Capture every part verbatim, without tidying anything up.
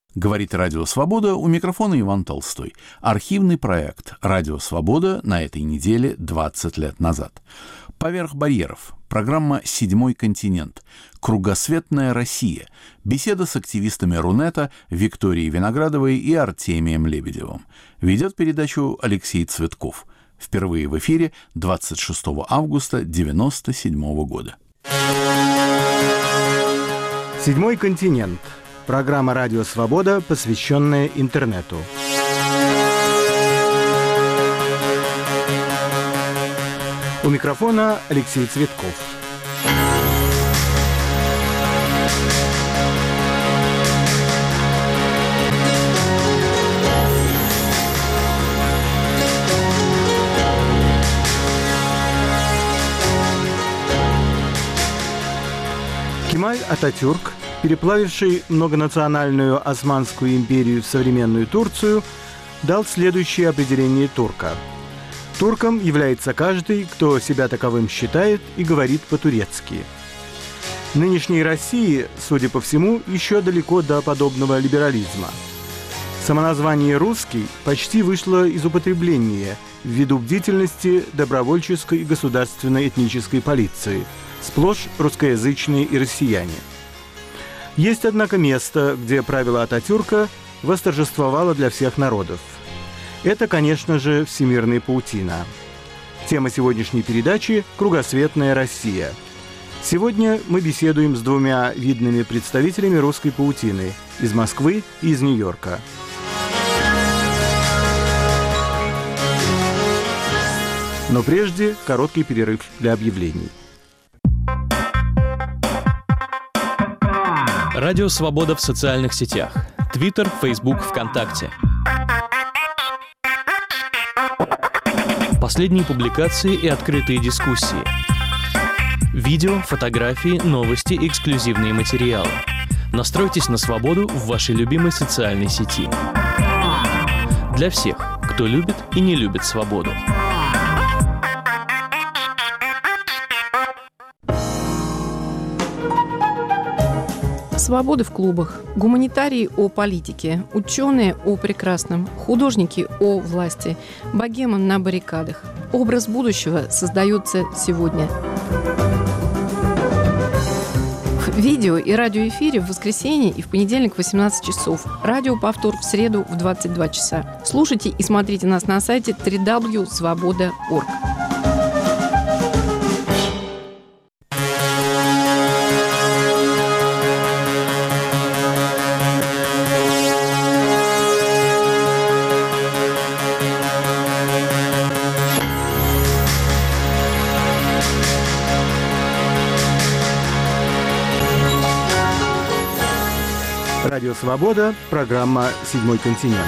Говорит Радио Свобода, у микрофона Иван Толстой. Архивный проект «Радио Свобода» на этой неделе двадцать лет назад. «Поверх барьеров». Программа «Седьмой континент». «Кругосветная Россия». Беседа с активистами Рунета Викторией Виноградовой и Артемием Лебедевым. Ведет передачу Алексей Цветков. Впервые в эфире двадцать шестого августа девяносто седьмого года. «Седьмой континент». Программа «Радио Свобода», посвященная интернету. У микрофона Алексей Цветков. Кемаль Ататюрк, переплавивший многонациональную Османскую империю в современную Турцию, дал следующее определение турка. Турком является каждый, кто себя таковым считает и говорит по-турецки. Нынешней России, судя по всему, еще далеко до подобного либерализма. Самоназвание «русский» почти вышло из употребления ввиду бдительности добровольческой и государственной этнической полиции, сплошь русскоязычные и россияне. Есть, однако, место, где правило Ататюрка восторжествовало для всех народов. Это, конечно же, всемирная паутина. Тема сегодняшней передачи – «Кругосветная Россия». Сегодня мы беседуем с двумя видными представителями русской паутины – из Москвы и из Нью-Йорка. Но прежде короткий перерыв для объявлений. Радио Свобода в социальных сетях. Твиттер, Фейсбук, ВКонтакте. Последние публикации и открытые дискуссии. Видео, фотографии, новости, эксклюзивные материалы. Настройтесь на свободу в вашей любимой социальной сети. Для всех, кто любит и не любит свободу. Свобода в клубах, гуманитарии о политике, ученые о прекрасном, художники о власти, богема на баррикадах. Образ будущего создается сегодня. В видео и радиоэфире в воскресенье и в понедельник в восемнадцать часов. Радиоповтор в среду в двадцать два часа. Слушайте и смотрите нас на сайте дабл ю дабл ю дабл ю точка свобода точка орг. Радио Свобода, программа «Седьмой континент».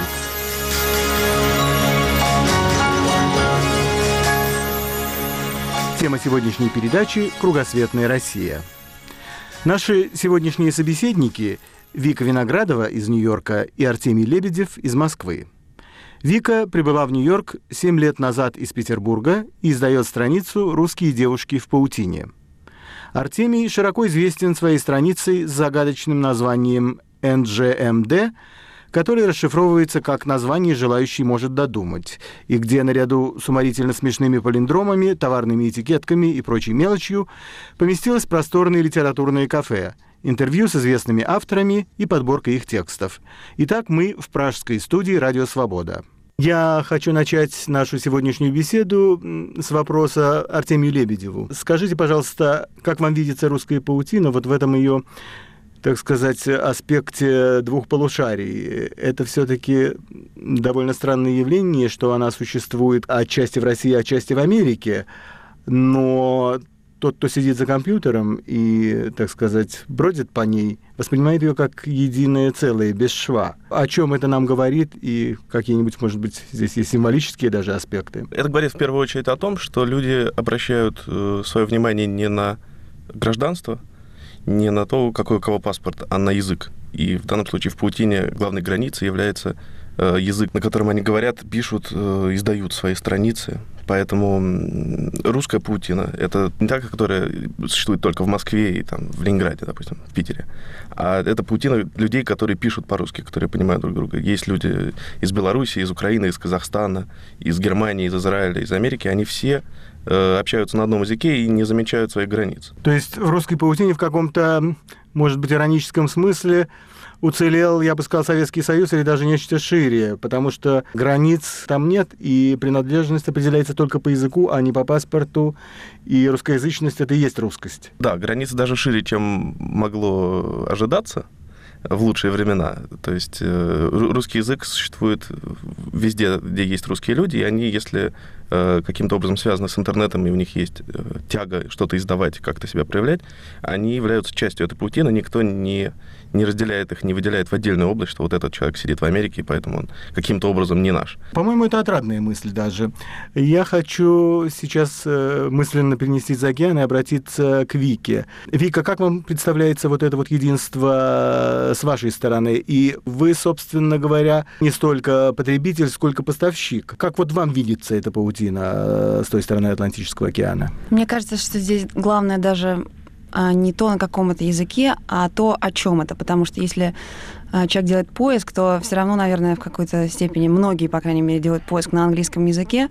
Тема сегодняшней передачи – «Кругосветная Россия». Наши сегодняшние собеседники – Вика Виноградова из Нью-Йорка и Артемий Лебедев из Москвы. Вика прибыла в Нью-Йорк семь лет назад из Петербурга и издает страницу «Русские девушки в паутине». Артемий широко известен своей страницей с загадочным названием эн джи эм ди, который расшифровывается как «название желающий может додумать», и где наряду с уморительно смешными палиндромами, товарными этикетками и прочей мелочью поместилось просторное литературное кафе, интервью с известными авторами и подборка их текстов. Итак, мы в пражской студии «Радио Свобода». Я хочу начать нашу сегодняшнюю беседу с вопроса Артемию Лебедеву. Скажите, пожалуйста, как вам видится русская паутина вот в этом ее, так сказать, аспекте двух полушарий? Это все-таки довольно странное явление, что она существует отчасти в России, отчасти в Америке, но тот, кто сидит за компьютером и, так сказать, бродит по ней, воспринимает ее как единое целое, без шва. О чем это нам говорит, и какие-нибудь, может быть, здесь есть символические даже аспекты? Это говорит в первую очередь о том, что люди обращают свое внимание не на гражданство, не на то, какой у кого паспорт, а на язык. И в данном случае в паутине главной границей является язык, на котором они говорят, пишут, издают свои страницы. Поэтому русская паутина — это не та, которая существует только в Москве и там, в Ленинграде, допустим, в Питере, а это паутина людей, которые пишут по-русски, которые понимают друг друга. Есть люди из Беларуси, из Украины, из Казахстана, из Германии, из Израиля, из Америки. Они все э, общаются на одном языке и не замечают своих границ. То есть в русской паутине в каком-то, может быть, ироническом смысле уцелел, я бы сказал, Советский Союз или даже нечто шире, потому что границ там нет, и принадлежность определяется только по языку, а не по паспорту, и русскоязычность — это и есть русскость. Да, границы даже шире, чем могло ожидаться в лучшие времена. То есть э, русский язык существует везде, где есть русские люди, и они, если э, каким-то образом связаны с интернетом, и у них есть э, тяга что-то издавать, как-то себя проявлять, они являются частью этой паутины, никто не, не разделяет их, не выделяет в отдельную область, что вот этот человек сидит в Америке, и поэтому он каким-то образом не наш. По-моему, это отрадная мысль даже. Я хочу сейчас э, мысленно перенестись за океан и обратиться к Вике. Вика, как вам представляется вот это вот единство с вашей стороны? И вы, собственно говоря, не столько потребитель, сколько поставщик. Как вот вам видится эта паутина с той стороны Атлантического океана? Мне кажется, что здесь главное даже не то, на каком это языке, а то, о чем это. Потому что если человек делает поиск, то все равно, наверное, в какой-то степени, многие, по крайней мере, делают поиск на английском языке.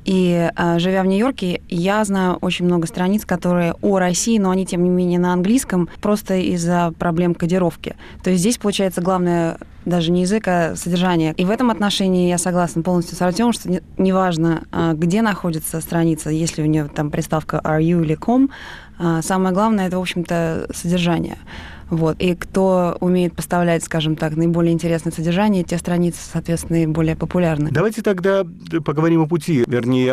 И живя в Нью-Йорке, я знаю очень много страниц, которые о России, но они, тем не менее, на английском, просто из-за проблем кодировки. То есть здесь, получается, главное даже не язык, а содержание. И в этом отношении я согласна полностью с Артемом, что неважно, где находится страница, если у нее там приставка ар ю или ком, самое главное — это, в общем-то, содержание. Вот. И кто умеет поставлять, скажем так, наиболее интересное содержание, те страницы, соответственно, и более популярны. Давайте тогда поговорим о пути, вернее,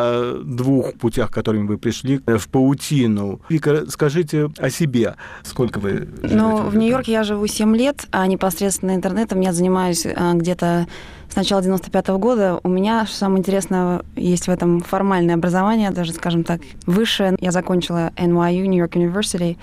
о двух путях, которыми вы пришли в паутину. Вика, скажите о себе. Сколько вы живете? Ну, в Нью-Йорке я живу семь лет, а непосредственно интернетом я занимаюсь где-то с начала девяносто пятого года. У меня, что самое интересное, есть в этом формальное образование, даже, скажем так, высшее. Я закончила эн уай ю, New York University.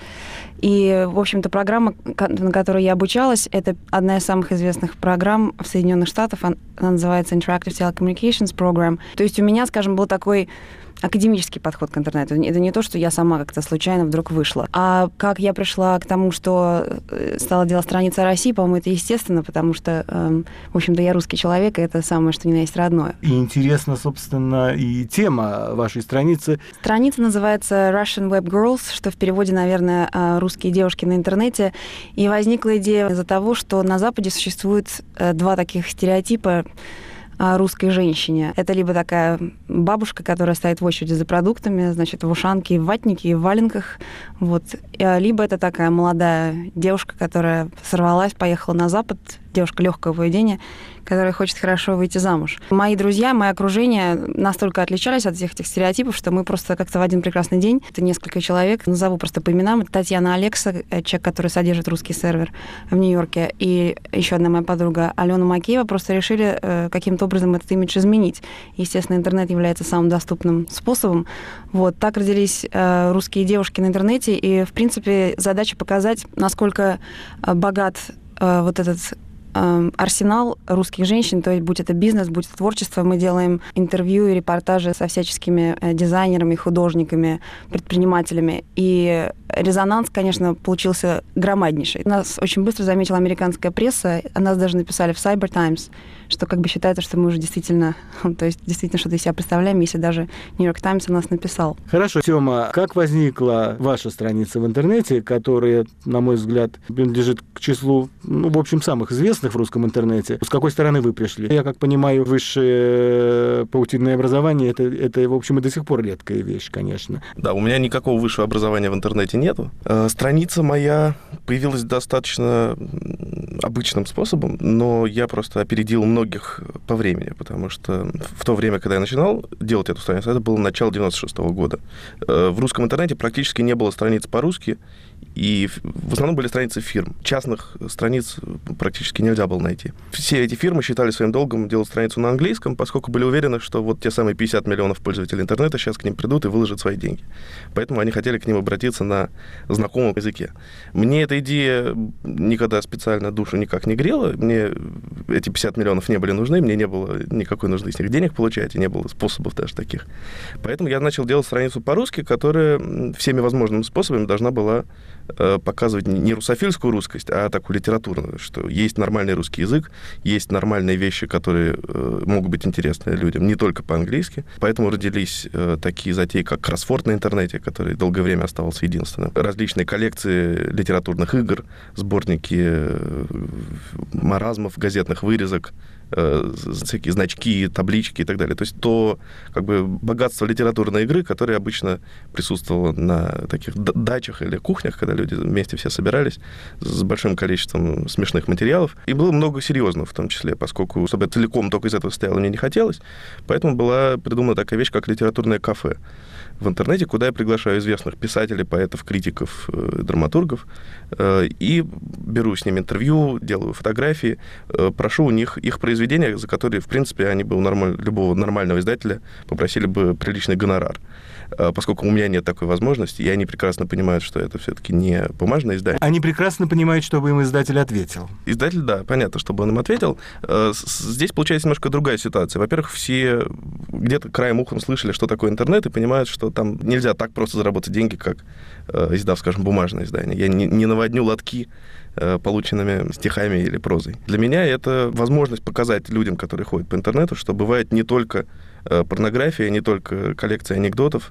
И, в общем-то, программа, на которой я обучалась, это одна из самых известных программ в Соединенных Штатах. Она называется Interactive Telecommunications Program. То есть у меня, скажем, был такой академический подход к интернету. Это не то, что я сама как-то случайно вдруг вышла. А как я пришла к тому, что стала делать страница России, по-моему, это естественно, потому что, эм, в общем-то, я русский человек, и это самое, что ни на есть родное. И интересно, собственно, и тема вашей страницы. Страница называется Russian Web Girls, что в переводе, наверное, русские девушки на интернете. И возникла идея из-за того, что на Западе существует два таких стереотипа о русской женщине. Это либо такая бабушка, которая стоит в очереди за продуктами, значит, в ушанке, в ватнике и в валенках, вот. Либо это такая молодая девушка, которая сорвалась, поехала на Запад, девушка легкого поведения, которая хочет хорошо выйти замуж. Мои друзья, мое окружение настолько отличались от всех этих стереотипов, что мы просто как-то в один прекрасный день, это несколько человек, назову просто по именам, это Татьяна Алекса, человек, который содержит русский сервер в Нью-Йорке, и еще одна моя подруга Алена Макеева, просто решили э, каким-то образом этот имидж изменить. Естественно, интернет является самым доступным способом. Вот, так родились э, русские девушки на интернете, и, в принципе, задача показать, насколько э, богат э, вот этот арсенал русских женщин, то есть будь это бизнес, будь это творчество, мы делаем интервью и репортажи со всяческими дизайнерами, художниками, предпринимателями. И резонанс, конечно, получился громаднейший. Нас очень быстро заметила американская пресса, о нас даже написали в Cyber Times, что как бы считается, что мы уже действительно, то есть действительно что-то из себя представляем, если даже New York Times о нас написал. Хорошо, Тёма, как возникла ваша страница в интернете, которая, на мой взгляд, принадлежит к числу, ну, в общем, самых известных в русском интернете? С какой стороны вы пришли? Я, как понимаю, высшее паутинное образование, это, это, в общем, и до сих пор редкая вещь, конечно. Да, у меня никакого высшего образования в интернете нету. Страница моя появилась достаточно обычным способом, но я просто опередил многих по времени, потому что в то время, когда я начинал делать эту страницу, это было начало девяносто шестого года. В русском интернете практически не было страниц по-русски, и в основном были страницы фирм. Частных страниц практически нельзя было найти. Все эти фирмы считали своим долгом делать страницу на английском, поскольку были уверены, что вот те самые пятьдесят миллионов пользователей интернета сейчас к ним придут и выложат свои деньги. Поэтому они хотели к ним обратиться на знакомом языке. Мне эта идея никогда специально душу никак не грела. Мне эти пятьдесят миллионов не были нужны, мне не было никакой нужды с них денег получать, и не было способов даже таких. Поэтому я начал делать страницу по-русски, которая всеми возможными способами должна была показывать не русофильскую русскость, а такую литературную, что есть нормальный русский язык, есть нормальные вещи, которые могут быть интересны людям, не только по-английски. Поэтому родились такие затеи, как кроссворд на интернете, который долгое время оставался единственным. Различные коллекции литературных игр, сборники маразмов, газетных вырезок, всякие значки, таблички и так далее. То есть то как бы богатство литературной игры, которое обычно присутствовало на таких дачах или кухнях, когда люди вместе все собирались с большим количеством смешных материалов. И было много серьезного в том числе, поскольку, чтобы целиком только из этого состояло, мне не хотелось. Поэтому была придумана такая вещь, как литературное кафе в интернете, куда я приглашаю известных писателей, поэтов, критиков, драматургов, и беру с ними интервью, делаю фотографии, прошу у них их произведения, за которые, в принципе, они бы у нормаль... любого нормального издателя попросили бы приличный гонорар. Поскольку у меня нет такой возможности, и они прекрасно понимают, что это все-таки не бумажное издание. Они прекрасно понимают, чтобы им издатель ответил. Издатель, да, понятно, чтобы он им ответил. Здесь получается немножко другая ситуация. Во-первых, все где-то краем ухом слышали, что такое интернет, и понимают, что там нельзя так просто заработать деньги, как издав, скажем, бумажное издание. Я не, не наводню лотки полученными стихами или прозой. Для меня это возможность показать людям, которые ходят по интернету, что бывает не только порнография, не только коллекция анекдотов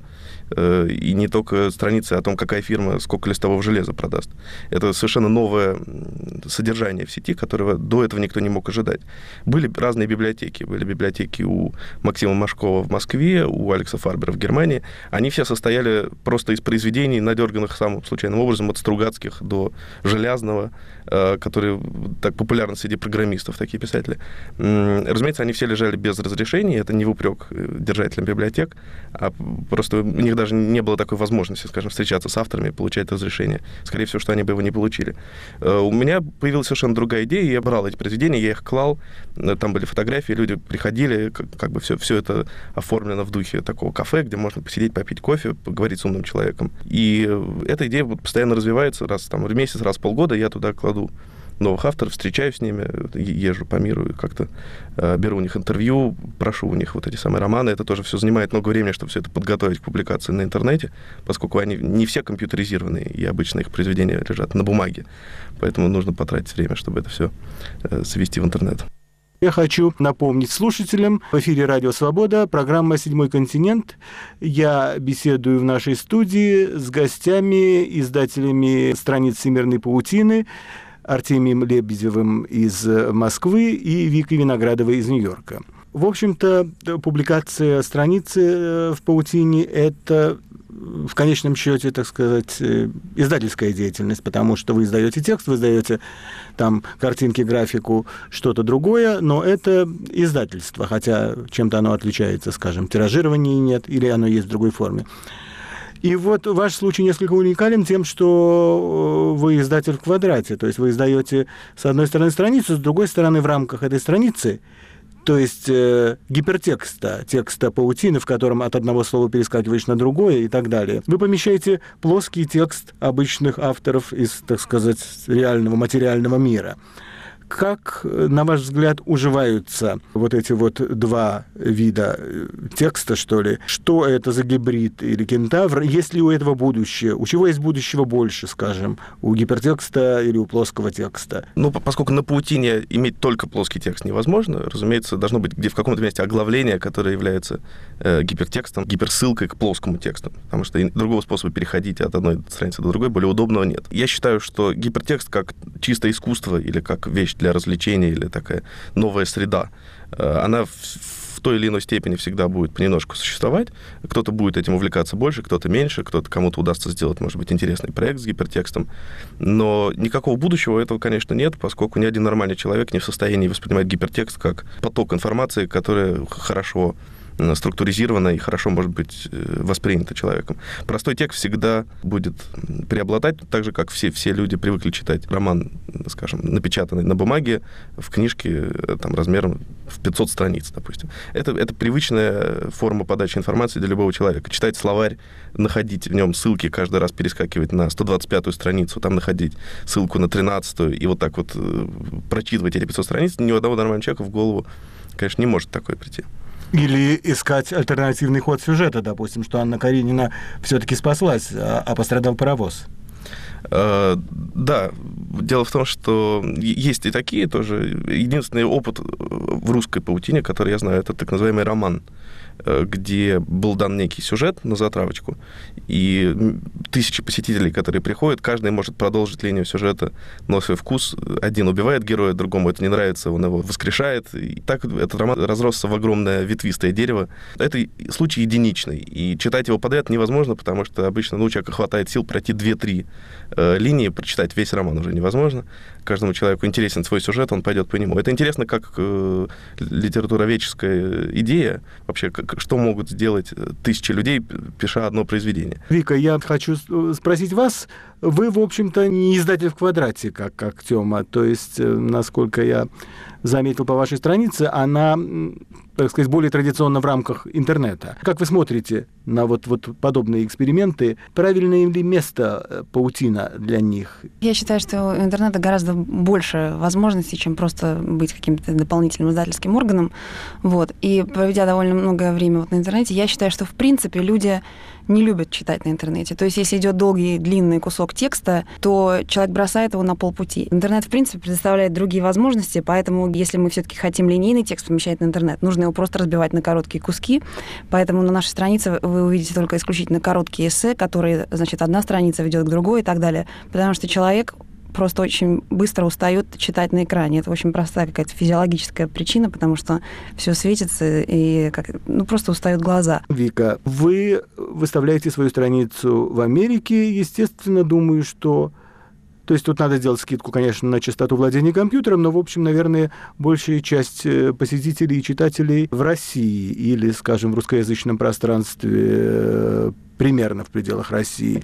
и не только страницы о том, какая фирма сколько листового железа продаст. Это совершенно новое содержание в сети, которого до этого никто не мог ожидать. Были разные библиотеки. Были библиотеки у Максима Машкова в Москве, у Алекса Фарбера в Германии. Они все состояли просто из произведений, надерганных самым случайным образом, от Стругацких до Желязного, которые так популярны среди программистов, такие писатели. Разумеется, они все лежали без разрешения, это не в упрек держателям библиотек, а просто у них даже не было такой возможности, скажем, встречаться с авторами и получать разрешение. Скорее всего, что они бы его не получили. У меня появилась совершенно другая идея, я брал эти произведения, я их клал, там были фотографии, люди приходили, как бы все, все это оформлено в духе такого кафе, где можно посидеть, попить кофе, поговорить с умным человеком. И эта идея постоянно развивается, раз там, в месяц, раз в полгода я туда кладу новых авторов, встречаюсь с ними, езжу по миру и как-то э, беру у них интервью, прошу у них вот эти самые романы. Это тоже все занимает много времени, чтобы все это подготовить к публикации на интернете, поскольку они не все компьютеризированные, и обычно их произведения лежат на бумаге. Поэтому нужно потратить время, чтобы это все э, свести в интернет. Я хочу напомнить слушателям, в эфире «Радио Свобода», программа «Седьмой континент». Я беседую в нашей студии с гостями, издателями страниц «Всемирной паутины», Артемием Лебедевым из Москвы и Викой Виноградовой из Нью-Йорка. В общем-то, публикация страницы в паутине – это в конечном счете, так сказать, издательская деятельность, потому что вы издаете текст, вы издаете там картинки, графику, что-то другое, но это издательство, хотя чем-то оно отличается, скажем, тиражирования нет или оно есть в другой форме. И вот ваш случай несколько уникален тем, что вы издатель в квадрате, то есть вы издаете с одной стороны страницу, с другой стороны в рамках этой страницы, то есть э, гипертекста, текста паутины, в котором от одного слова перескакиваешь на другое и так далее. Вы помещаете плоский текст обычных авторов из, так сказать, реального материального мира. Как, на ваш взгляд, уживаются вот эти вот два вида текста, что ли? Что это за гибрид или кентавр? Есть ли у этого будущее? У чего есть будущего больше, скажем? У гипертекста или у плоского текста? Ну, поскольку на паутине иметь только плоский текст невозможно, разумеется, должно быть где в каком-то месте оглавление, которое является э, гипертекстом, гиперссылкой к плоскому тексту. Потому что другого способа переходить от одной страницы до другой, более удобного нет. Я считаю, что гипертекст как чистое искусство или как вещь для развлечения или такая новая среда, она в, в той или иной степени всегда будет понемножку существовать. Кто-то будет этим увлекаться больше, кто-то меньше, кто-то кому-то удастся сделать, может быть, интересный проект с гипертекстом. Но никакого будущего этого, конечно, нет, поскольку ни один нормальный человек не в состоянии воспринимать гипертекст как поток информации, которая хорошо структуризировано и хорошо может быть воспринято человеком. Простой текст всегда будет преобладать, так же, как все, все люди привыкли читать роман, скажем, напечатанный на бумаге, в книжке там, размером в пятьсот страниц, допустим. Это, это привычная форма подачи информации для любого человека. Читать словарь, находить в нем ссылки, каждый раз перескакивать на сто двадцать пятую страницу, там находить ссылку на тринадцатую, и вот так вот прочитывать эти пятьсот страниц, ни у одного нормального человека в голову, конечно, не может такое прийти. Или искать альтернативный ход сюжета, допустим, что Анна Каренина все-таки спаслась, а пострадал паровоз. Да, дело в том, что есть и такие тоже. Единственный опыт в русской паутине, который я знаю, это так называемый роман, где был дан некий сюжет на затравочку, и тысячи посетителей, которые приходят, каждый может продолжить линию сюжета на свой вкус. Один убивает героя, другому это не нравится, он его воскрешает. И так этот роман разросся в огромное ветвистое дерево. Это случай единичный, и читать его подряд невозможно, потому что обычно ну, у человека хватает сил пройти две-три э, линии, прочитать весь роман уже невозможно. Каждому человеку интересен свой сюжет, он пойдет по нему. Это интересно как э, литературоведческая идея, вообще, как, что могут сделать тысячи людей, пиша одно произведение. Вика, я хочу спросить вас, вы, в общем-то, не издатель в квадрате, как, как Тёма, то есть, насколько я заметил по вашей странице, она, так сказать, более традиционно в рамках интернета. Как вы смотрите на вот, вот подобные эксперименты? Правильное ли место паутина для них? Я считаю, что у интернета гораздо больше возможностей, чем просто быть каким-то дополнительным издательским органом. Вот. И проведя довольно много времени вот на интернете, я считаю, что, в принципе, люди не любят читать на интернете. То есть, если идет долгий, длинный кусок текста, то человек бросает его на полпути. Интернет, в принципе, предоставляет другие возможности, поэтому, если мы все-таки хотим линейный текст помещать на интернет, нужно его просто разбивать на короткие куски. Поэтому на нашей странице вы увидите только исключительно короткие эссе, которые, значит, одна страница ведет к другой и так далее. Потому что человек просто очень быстро устает читать на экране. Это очень простая какая-то физиологическая причина, потому что все светится и как, ну, просто устают глаза. Вика, вы выставляете свою страницу в Америке, естественно, думаю, что... То есть тут надо сделать скидку, конечно, на частоту владения компьютером, но, в общем, наверное, большая часть посетителей и читателей в России или, скажем, в русскоязычном пространстве примерно в пределах России.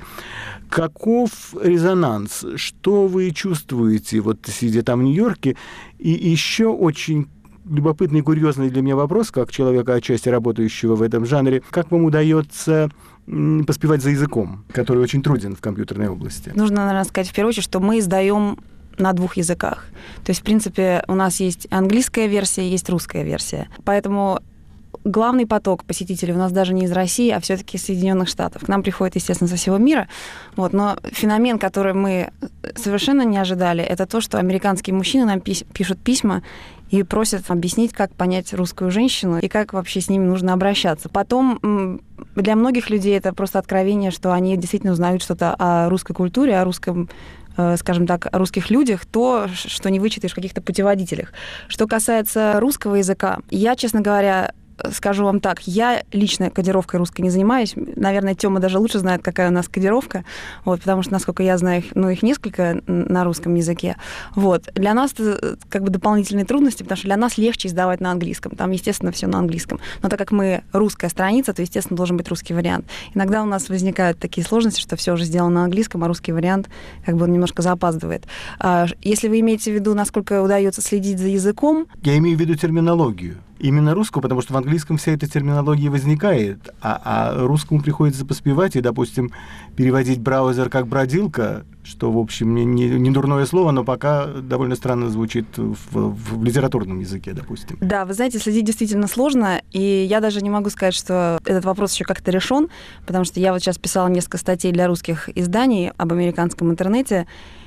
Каков резонанс? Что вы чувствуете, вот сидя там в Нью-Йорке? И еще очень любопытный и курьезный для меня вопрос, как человека, отчасти работающего в этом жанре. Как вам удается поспевать за языком, который очень труден в компьютерной области? Нужно, наверное, сказать в первую очередь, что мы издаем на двух языках. То есть, в принципе, у нас есть английская версия, есть русская версия. Поэтому главный поток посетителей у нас даже не из России, а все-таки из Соединенных Штатов. К нам приходят, естественно, со всего мира. Вот. Но феномен, который мы совершенно не ожидали, это то, что американские мужчины нам пишут письма и просят объяснить, как понять русскую женщину и как вообще с ними нужно обращаться. Потом для многих людей это просто откровение, что они действительно узнают что-то о русской культуре, о русском, скажем так, о русских людях, то, что не вычитаешь в каких-то путеводителях. Что касается русского языка, я, честно говоря, скажу вам так, я лично кодировкой русской не занимаюсь. Наверное, Тёма даже лучше знает, какая у нас кодировка, вот, потому что, насколько я знаю, ну, их несколько на русском языке. Вот. Для нас это как бы дополнительные трудности, потому что для нас легче издавать на английском. Там, естественно, все на английском. Но так как мы русская страница, то, естественно, должен быть русский вариант. Иногда у нас возникают такие сложности, что все уже сделано на английском, а русский вариант как бы он немножко запаздывает. Если вы имеете в виду, насколько удается следить за языком... Я имею в виду терминологию. Именно русскую, потому что в английском вся эта терминология возникает, а, а русскому приходится поспевать и, допустим, переводить браузер как бродилка, что, в общем, не, не, не дурное слово, но пока довольно странно звучит в, в, в литературном языке, допустим. Да, вы знаете, следить действительно сложно, и я даже не могу сказать, что этот вопрос еще как-то решен, потому что я вот сейчас писала несколько статей для русских изданий об американском интернете,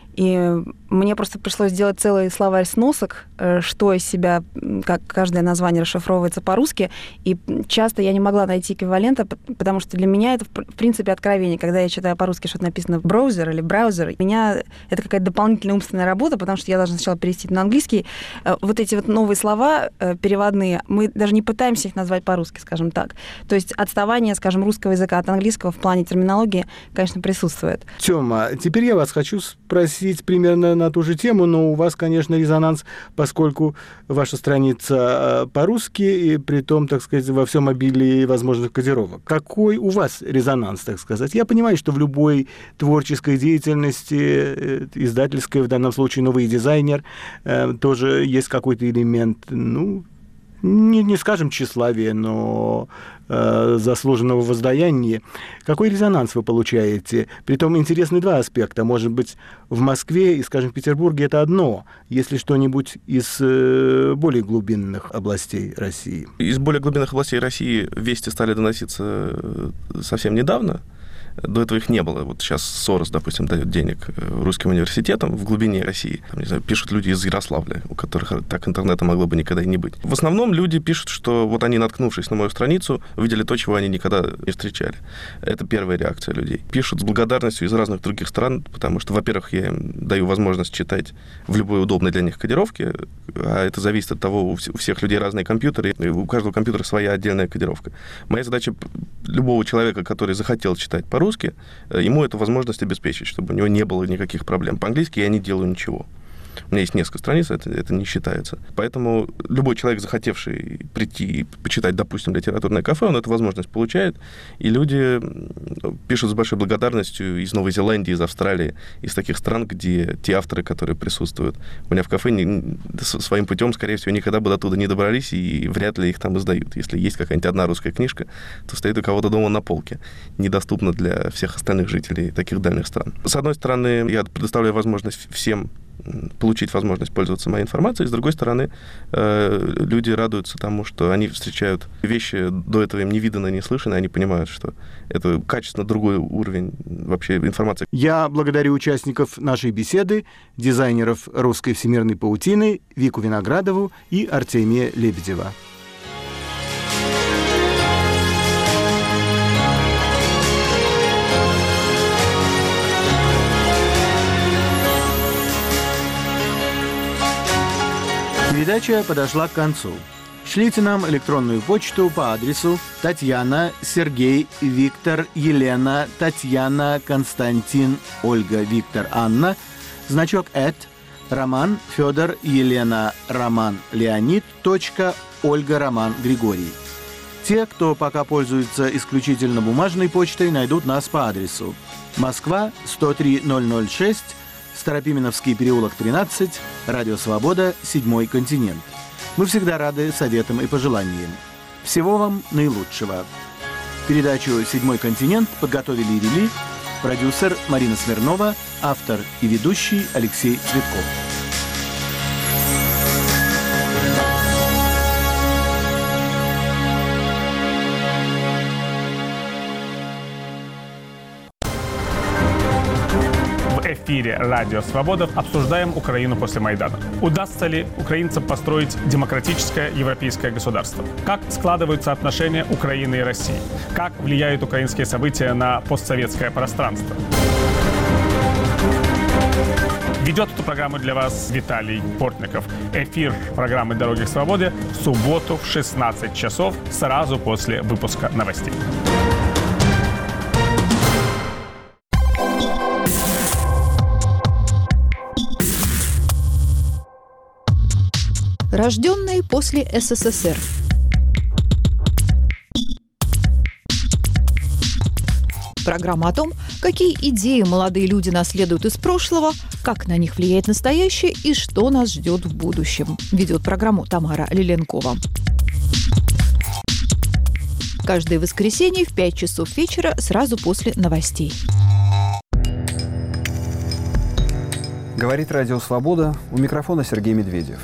и мне просто пришлось сделать целый словарь сносок, что из себя, как каждое название расшифровывается по-русски, и часто я не могла найти эквивалента, потому что для меня это, в принципе, откровение. Когда я читаю по-русски что-то написано в браузер или браузер, у меня это какая-то дополнительная умственная работа, потому что я должна сначала перевести на английский. Вот эти вот новые слова переводные, мы даже не пытаемся их назвать по-русски, скажем так. То есть отставание, скажем, русского языка от английского в плане терминологии, конечно, присутствует. Тёма, теперь я вас хочу спросить спросить примерно на ту же тему, но у вас, конечно, резонанс, поскольку ваша страница по-русски, и при том, так сказать, во всем обилии возможных кодировок. Какой у вас резонанс, так сказать? Я понимаю, что в любой творческой деятельности, издательской, в данном случае новый дизайнер, тоже есть какой-то элемент, ну, не, не скажем тщеславия, но э, заслуженного воздаяния. Какой резонанс вы получаете? Притом интересны два аспекта. Может быть, в Москве и, скажем, в Петербурге это одно, если что-нибудь из э, более глубинных областей России. Из более глубинных областей России вести стали доноситься совсем недавно. До этого их не было. Вот сейчас Сорос, допустим, дает денег русским университетам в глубине России. Там, не знаю, пишут люди из Ярославля, у которых так интернета могло бы никогда и не быть. В основном люди пишут, что вот они, наткнувшись на мою страницу, увидели то, чего они никогда не встречали. Это первая реакция людей. Пишут с благодарностью из разных других стран, потому что, во-первых, я им даю возможность читать в любой удобной для них кодировке, а это зависит от того, у всех людей разные компьютеры, и у каждого компьютера своя отдельная кодировка. Моя задача любого человека, который захотел читать по русски, ему эту возможность обеспечить, чтобы у него не было никаких проблем. По-английски я не делаю ничего. У меня есть несколько страниц, это, это не считается. Поэтому любой человек, захотевший прийти и почитать, допустим, литературное кафе, он эту возможность получает. И люди пишут с большой благодарностью из Новой Зеландии, из Австралии, из таких стран, где те авторы, которые присутствуют у меня в кафе, не, своим путем, скорее всего, никогда бы до туда не добрались, и вряд ли их там издают. Если есть какая-нибудь одна русская книжка, то стоит у кого-то дома на полке, недоступна для всех остальных жителей таких дальних стран. С одной стороны, я предоставляю возможность всем получить возможность пользоваться моей информацией. С другой стороны, люди радуются тому, что они встречают вещи, до этого им не видано, не слышно, и они понимают, что это качественно другой уровень вообще информации. Я благодарю участников нашей беседы, дизайнеров русской всемирной паутины Вику Виноградову и Артемия Лебедева. Передача подошла к концу. Шлите нам электронную почту по адресу Татьяна, Сергей, Виктор, Елена, Татьяна, Константин, Ольга, Виктор, Анна, значок «эт», Роман, Федор, Елена, Роман, Леонид, точка, Ольга, Роман, Григорий. Те, кто пока пользуется исключительно бумажной почтой, найдут нас по адресу Москва, сто три тысяча шесть, Старопименовский переулок, тринадцать, Радио Свобода, седьмой континент. Мы всегда рады советам и пожеланиям. Всего вам наилучшего. Передачу «Седьмой континент» подготовили и вели продюсер Марина Смирнова, автор и ведущий Алексей Цветков. В эфире «Радио Свобода» обсуждаем Украину после Майдана. Удастся ли украинцам построить демократическое европейское государство? Как складываются отношения Украины и России? Как влияют украинские события на постсоветское пространство? Ведет эту программу для вас Виталий Портников. Эфир программы «Дороги к свободе» в субботу в шестнадцать часов, сразу после выпуска новостей. Рожденные после СССР. Программа о том, какие идеи молодые люди наследуют из прошлого, как на них влияет настоящее и что нас ждет в будущем. Ведет программу Тамара Лиленкова. Каждое воскресенье в пять часов вечера, сразу после новостей. Говорит Радио Свобода, у микрофона Сергей Медведев.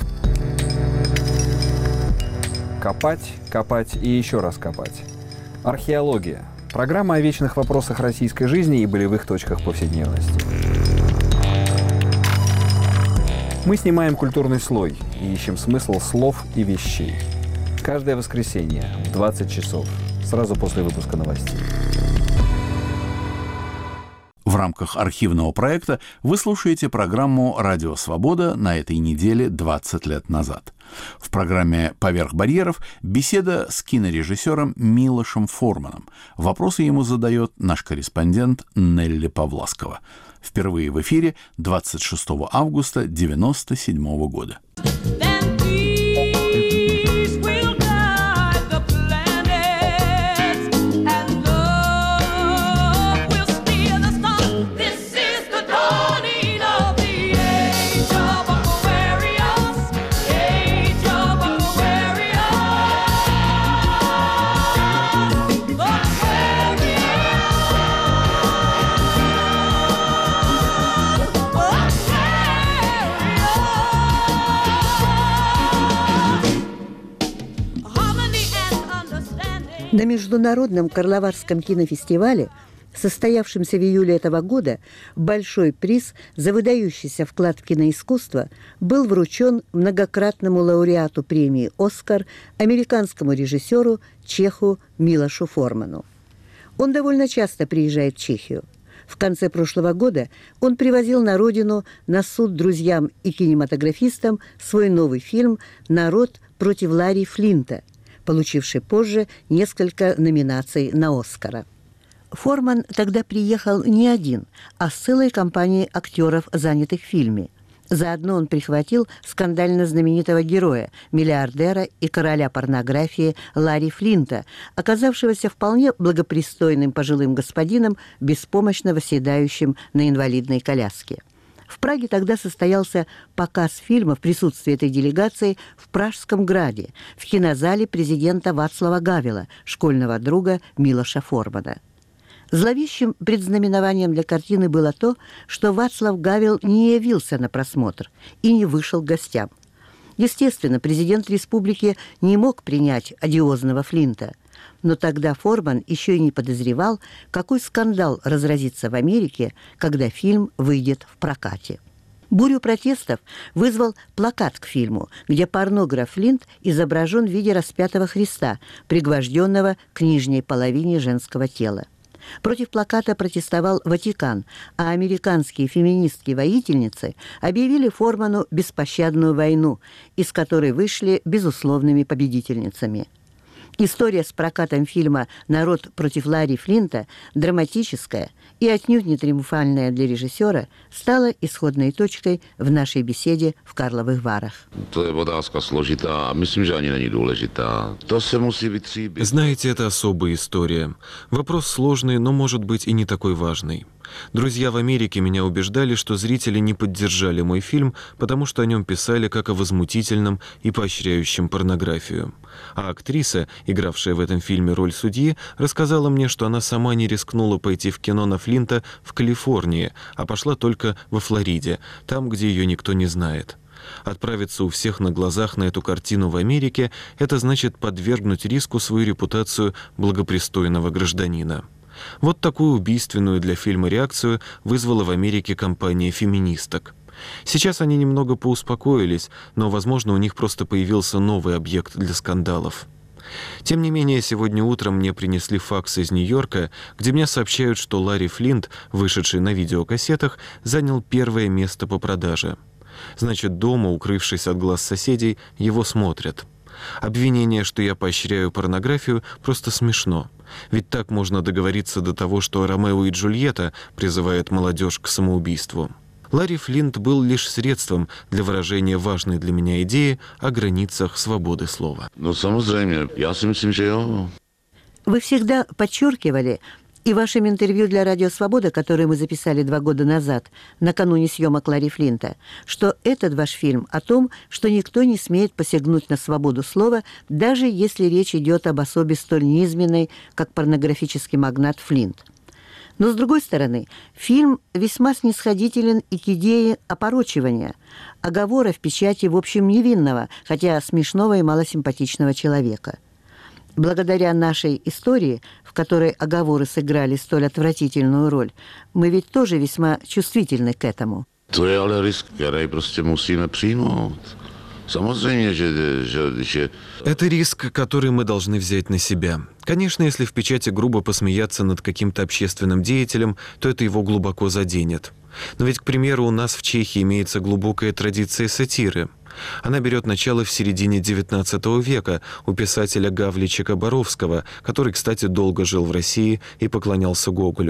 Копать, копать и еще раз копать. Археология. Программа о вечных вопросах российской жизни и болевых точках повседневности. Мы снимаем культурный слой и ищем смысл слов и вещей. Каждое воскресенье в двадцать часов, сразу после выпуска новостей. В рамках архивного проекта вы слушаете программу «Радио Свобода» на этой неделе двадцать лет назад. В программе «Поверх барьеров» беседа с кинорежиссером Милошем Форманом. Вопросы ему задает наш корреспондент Нелли Павласкова. впервые в эфире двадцать шестого августа девяносто седьмого года. На Международном Карловарском кинофестивале, состоявшемся в июле этого года, большой приз за выдающийся вклад в киноискусство был вручен многократному лауреату премии «Оскар», американскому режиссеру, чеху Милошу Форману. Он довольно часто приезжает в Чехию. В конце прошлого года он привозил на родину на суд друзьям и кинематографистам свой новый фильм «Народ против Ларри Флинта», получивший позже несколько номинаций на «Оскара». Форман тогда приехал не один, а с целой компанией актеров, занятых в фильме. Заодно он прихватил скандально знаменитого героя, миллиардера и короля порнографии Ларри Флинта, оказавшегося вполне благопристойным пожилым господином, беспомощно восседающим на инвалидной коляске. В Праге тогда состоялся показ фильма в присутствии этой делегации в Пражском граде, в кинозале президента Вацлава Гавела, школьного друга Милоша Формана. Зловещим предзнаменованием для картины было то, что Вацлав Гавел не явился на просмотр и не вышел к гостям. Естественно, президент республики не мог принять одиозного Флинта. Но тогда Форман еще и не подозревал, какой скандал разразится в Америке, когда фильм выйдет в прокате. Бурю протестов вызвал плакат к фильму, где порнограф Флинт изображен в виде распятого Христа, пригвожденного к нижней половине женского тела. Против плаката протестовал Ватикан, а американские феминистки-воительницы объявили Форману беспощадную войну, из которой вышли безусловными победительницами. История с прокатом фильма «Народ против Ларри Флинта», драматическая и отнюдь не триумфальная для режиссера, стала исходной точкой в нашей беседе в Карловых Варах. Знаете, это особая история. Вопрос сложный, но, может быть, и не такой важный. Друзья в Америке меня убеждали, что зрители не поддержали мой фильм, потому что о нем писали как о возмутительном и поощряющем порнографию. А актриса, игравшая в этом фильме роль судьи, рассказала мне, что она сама не рискнула пойти в кино на Флинта в Калифорнии, а пошла только во Флориде, там, где ее никто не знает. Отправиться у всех на глазах на эту картину в Америке – это значит подвергнуть риску свою репутацию благопристойного гражданина. Вот такую убийственную для фильма реакцию вызвала в Америке кампания феминисток. Сейчас они немного поуспокоились, но, возможно, у них просто появился новый объект для скандалов. Тем не менее, сегодня утром мне принесли факс из Нью-Йорка, где мне сообщают, что Ларри Флинт, вышедший на видеокассетах, занял первое место по продаже. Значит, дома, укрывшись от глаз соседей, его смотрят. Обвинение, что я поощряю порнографию, просто смешно. Ведь так можно договориться до того, что Ромео и Джульетта призывают молодежь к самоубийству. Ларри Флинт был лишь средством для выражения важной для меня идеи о границах свободы слова. Ну, samozřejmě, я si myslím, že jo. Вы всегда подчеркивали, и в вашем интервью для «Радио Свобода», которое мы записали два года назад, накануне съемок Ларри Флинта, что этот ваш фильм о том, что никто не смеет посягнуть на свободу слова, даже если речь идет об особе столь низменной, как порнографический магнат Флинт. Но, с другой стороны, фильм весьма снисходителен и к идее опорочивания, оговора в печати, в общем, невинного, хотя смешного и малосимпатичного человека. Благодаря нашей истории, в которой оговоры сыграли столь отвратительную роль, мы ведь тоже весьма чувствительны к этому. To je ale risk, který prostě musíme přijmout. Samozřejmě, že, že, že... Это риск, который мы должны взять на себя. Конечно, если в печати грубо посмеяться над каким-то общественным деятелем, то это его глубоко заденет. Но ведь, к примеру, у нас в Чехии имеется глубокая традиция сатиры. Она берет начало в середине девятнадцатого века у писателя Гавлича Боровского, который, кстати, долго жил в России и поклонялся Гоголю.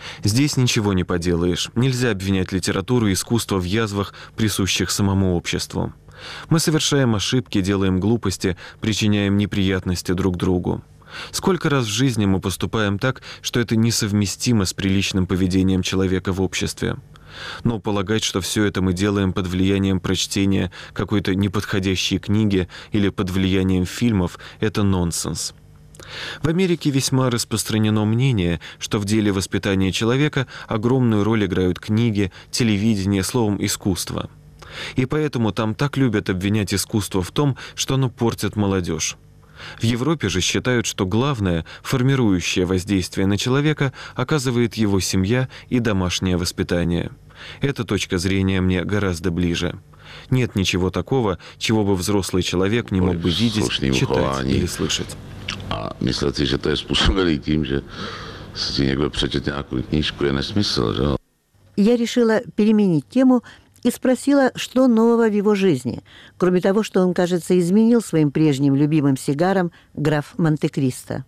Здесь ничего не поделаешь. Нельзя обвинять литературу и искусство в язвах, присущих самому обществу. Мы совершаем ошибки, делаем глупости, причиняем неприятности друг другу. Сколько раз в жизни мы поступаем так, что это несовместимо с приличным поведением человека в обществе. Но полагать, что все это мы делаем под влиянием прочтения какой-то неподходящей книги или под влиянием фильмов, это нонсенс. В Америке весьма распространено мнение, что в деле воспитания человека огромную роль играют книги, телевидение, словом, искусство. И поэтому там так любят обвинять искусство в том, что оно портит молодежь. В Европе же считают, что главное, формирующее воздействие на человека, оказывает его семья и домашнее воспитание. Эта точка зрения мне гораздо ближе. Нет ничего такого, чего бы взрослый человек не мог бы видеть, читать или слышать. A myslet si, že to je způsobený tím, že si někdo přečet nějakou knížku, je nesmysl, že? Я решила переменить тему и спросила, что нового в его жизни, кроме того, что он, кажется, изменил своим прежним любимым сигарам граф Монте-Кристо.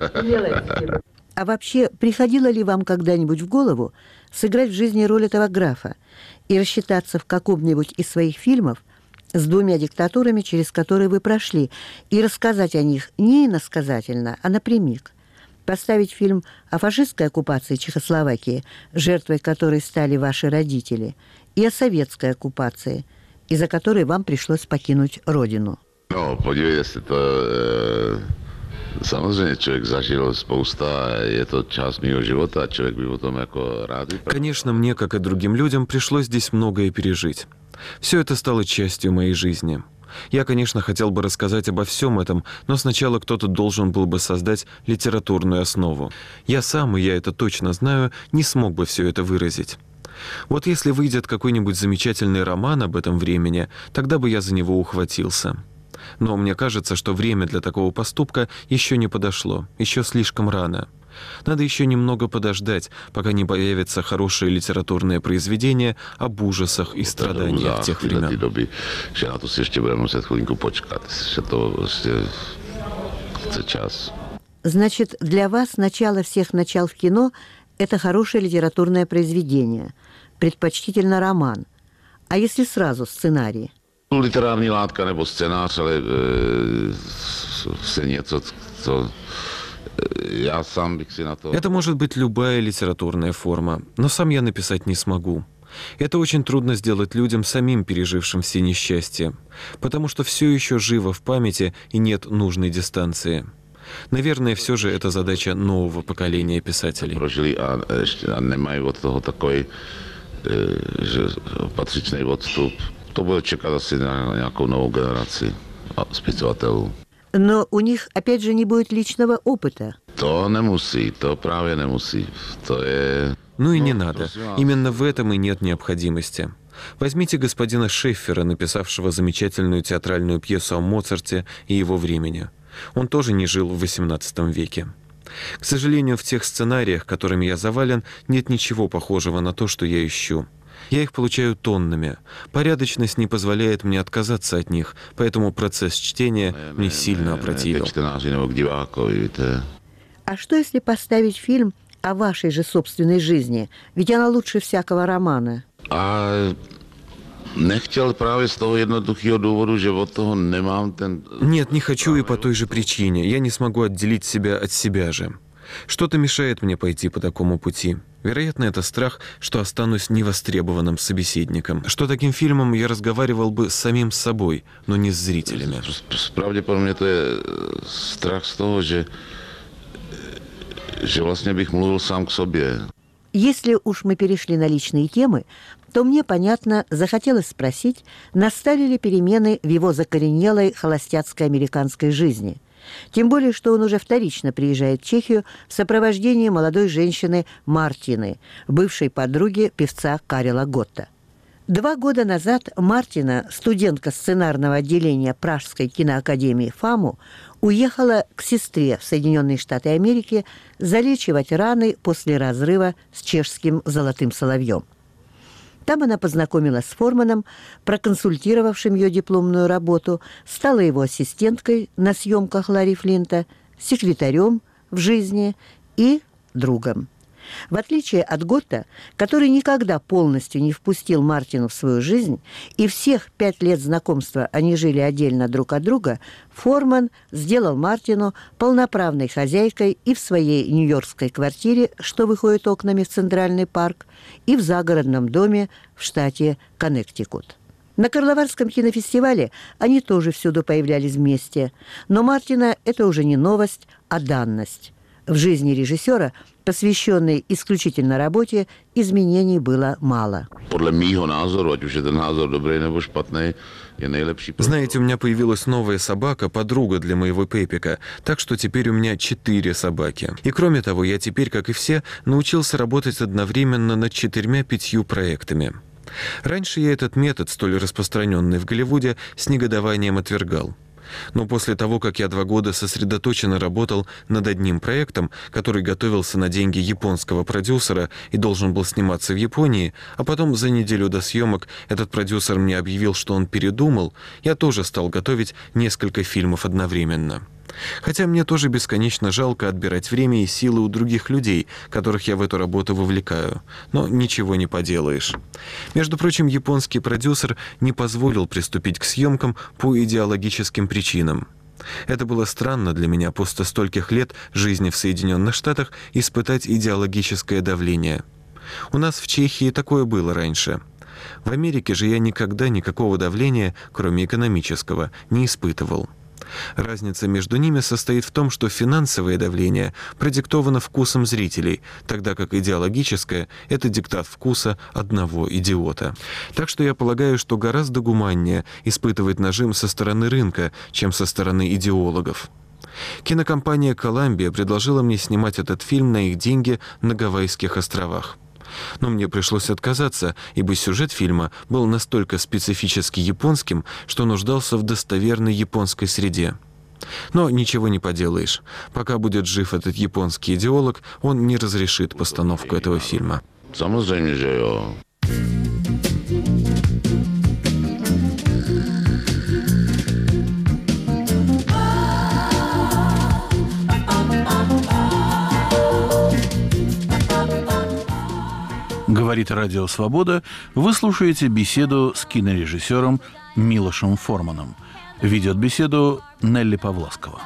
А вообще, приходило ли вам когда-нибудь в голову сыграть в жизни роль этого графа и рассчитаться в каком-нибудь из своих фильмов с двумя диктатурами, через которые вы прошли, и рассказать о них не иносказательно, а напрямик? Поставить фильм о фашистской оккупации Чехословакии, жертвой которой стали ваши родители, и о советской оккупации, из-за которой вам пришлось покинуть родину. No, podívejte se, to e, samozřejmě člověk zažil spousta, je to část mýho života, člověk by o tom jako rád vyprávěl. Конечно, мне, как и другим людям, пришлось здесь многое пережить. Все это стало частью моей жизни. Я, конечно, хотел бы рассказать обо всем этом, но сначала кто-то должен был бы создать литературную основу. Я сам, и я это точно знаю, не смог бы все это выразить. Вот если выйдет какой-нибудь замечательный роман об этом времени, тогда бы я за него ухватился. Но мне кажется, что время для такого поступка еще не подошло, еще слишком рано. Надо еще немного подождать, пока не появится хорошее литературное произведение об ужасах и страданиях тех времен. Значит, для вас начало всех начал в кино – это хорошее литературное произведение, предпочтительно роман. А если сразу сценарий? Literární látka nebo scénář, ale e, se něco, co я сам bych si na to... Это может быть любая литературная форма, но сам я написать не смогу. Это очень трудно сделать людям, самим пережившим все несчастья, потому что все еще живо в памяти и нет нужной дистанции. Наверное, все же это задача нового поколения писателей. Прожили, а, а nemají od toho takový, že patřičný odstup. To bude čekat asi na nějakou novou generaci spisovatelů. Но у них, опять же, не будет личного опыта. То неmusí, то právě nemusí. То je... Ну и не надо. Именно в этом и нет необходимости. Возьмите господина Шеффера, написавшего замечательную театральную пьесу о Моцарте и его времени. Он тоже не жил в восемнадцатом веке. К сожалению, в тех сценариях, которыми я завален, нет ничего похожего на то, что я ищу. Я их получаю тоннами. Порядочность не позволяет мне отказаться от них, поэтому процесс чтения мне сильно опротивил. А что, если поставить фильм о вашей же собственной жизни? Ведь она лучше всякого романа. А nechtěl právě z toho jednoduchého důvodu, že od toho nemám ten... Нет, не хочу и по той же причине. Я не смогу отделить себя от себя же. Что-то мешает мне пойти по такому пути. Вероятно, это страх, что останусь невостребованным собеседником. Что таким фильмом я разговаривал бы с самим собой, но не с зрителями. Правděpodobně to je strach z toho, že, že vlastně bych mluvil sám k sobě. Если уж мы перешли на личные темы, то мне, понятно, захотелось спросить, настали ли перемены в его закоренелой холостяцкой американской жизни. Тем более, что он уже вторично приезжает в Чехию в сопровождении молодой женщины Мартины, бывшей подруги певца Карела Готта. Два года назад Мартина, студентка сценарного отделения Пражской киноакадемии ФАМУ, уехала к сестре в Соединенные Штаты Америки залечивать раны после разрыва с чешским «Золотым соловьем». Там она познакомилась с Форманом, проконсультировавшим ее дипломную работу, стала его ассистенткой на съемках Ларри Флинта, секретарем в жизни и другом. В отличие от Готта, который никогда полностью не впустил Мартину в свою жизнь, и всех пять лет знакомства они жили отдельно друг от друга, Форман сделал Мартину полноправной хозяйкой и в своей нью-йоркской квартире, что выходит окнами в Центральный парк, и в загородном доме в штате Коннектикут. На Карловарском кинофестивале они тоже всюду появлялись вместе, но Мартина это уже не новость, а данность. В жизни режиссера, посвященной исключительно работе, изменений было мало. Знаете, у меня появилась новая собака, подруга для моего Пепика, так что теперь у меня четыре собаки. И кроме того, я теперь, как и все, научился работать одновременно над четырьмя-пятью проектами. Раньше я этот метод, столь распространенный в Голливуде, с негодованием отвергал. Но после того, как я два года сосредоточенно работал над одним проектом, который готовился на деньги японского продюсера и должен был сниматься в Японии, а потом за неделю до съемок этот продюсер мне объявил, что он передумал, я тоже стал готовить несколько фильмов одновременно. Хотя мне тоже бесконечно жалко отбирать время и силы у других людей, которых я в эту работу вовлекаю. Но ничего не поделаешь. Между прочим, японский продюсер не позволил приступить к съемкам по идеологическим причинам. Это было странно для меня после стольких лет жизни в Соединенных Штатах испытать идеологическое давление. У нас в Чехии такое было раньше. В Америке же я никогда никакого давления, кроме экономического, не испытывал. Разница между ними состоит в том, что финансовое давление продиктовано вкусом зрителей, тогда как идеологическое – это диктат вкуса одного идиота. Так что я полагаю, что гораздо гуманнее испытывать нажим со стороны рынка, чем со стороны идеологов. Кинокомпания «Коламбия» предложила мне снимать этот фильм на их деньги на Гавайских островах. Но мне пришлось отказаться, ибо сюжет фильма был настолько специфически японским, что нуждался в достоверной японской среде. Но ничего не поделаешь. Пока будет жив этот японский идеолог, он не разрешит постановку этого фильма. Говорит Радио Свобода. Вы слушаете беседу с кинорежиссером Милошем Форманом. Ведет беседу Нелли Павласкова.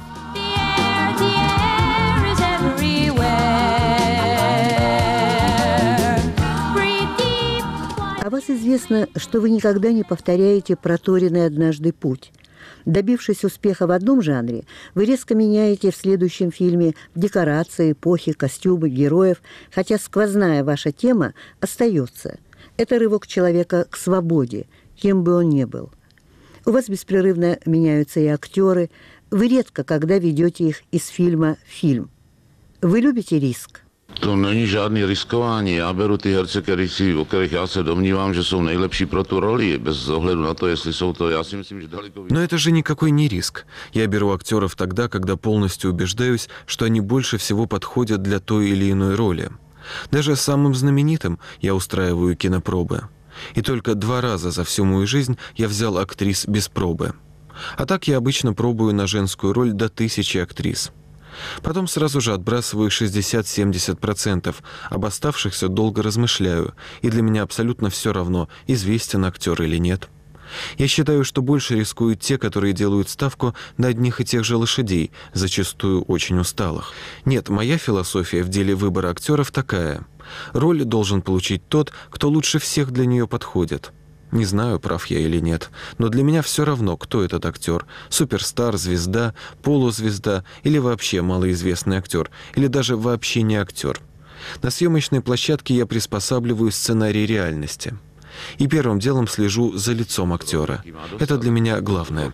О вас известно, что вы никогда не повторяете проторенный однажды путь. Добившись успеха в одном жанре, вы резко меняете в следующем фильме декорации, эпохи, костюмы, героев, хотя сквозная ваша тема остается. Это рывок человека к свободе, кем бы он ни был. У вас беспрерывно меняются и актеры. Вы редко когда ведете их из фильма в фильм. Вы любите риск? To není žádný riskování. Já beru ty herce, který si, o kterých já se domnívám, že jsou nejlepší pro tu roli, bez ohledu na to, jestli jsou to. Já si myslím, že daleko. Но это же никакой не риск. Я беру актеров тогда, когда полностью убеждаюсь, что они больше всего подходят для той или иной роли. Даже самым знаменитым я устраиваю кинопробы. И только два раза за всю мою жизнь я взял актрис без пробы. А так я обычно пробую на женскую роль до тысячи актрис. Потом сразу же отбрасываю шестьдесят-семьдесят процентов, об оставшихся долго размышляю, и для меня абсолютно все равно, известен актер или нет. Я считаю, что больше рискуют те, которые делают ставку на одних и тех же лошадей, зачастую очень усталых. Нет, моя философия в деле выбора актеров такая. Роль должен получить тот, кто лучше всех для нее подходит. Не знаю, прав я или нет, но для меня все равно, кто этот актер. Суперстар, звезда, полузвезда или вообще малоизвестный актер, или даже вообще не актер. На съемочной площадке я приспосабливаю сценарий реальности. И первым делом слежу за лицом актера. Это для меня главное.